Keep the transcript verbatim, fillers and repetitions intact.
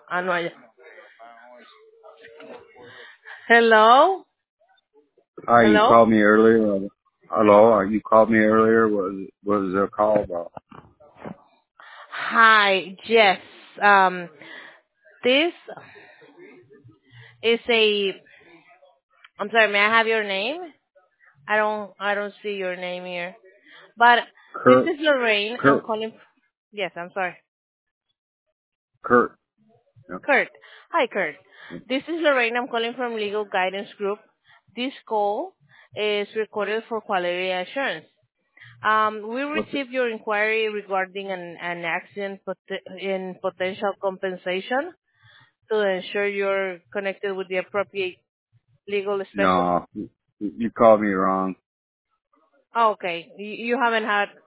Ah, no, ya. Hello? Hi, you Hello? called me earlier. Uh, Hello, uh, you called me earlier. What was what was the call about? Hi, yes. Um, this is a. I'm sorry. May I have your name? I don't. I don't see your name here. But this Kurt, is Lorraine. I'm Kurt, calling. Yes, I'm sorry. Kurt. Yeah. Kurt. Hi, Kurt. This is Lorraine. I'm calling from Legal Guidance Group. This call is recorded for quality assurance. Um, we What's it? received your inquiry regarding an, an accident pot- in potential compensation to ensure you're connected with the appropriate legal specialist. No, you, you called me wrong. Oh, okay. You, you haven't had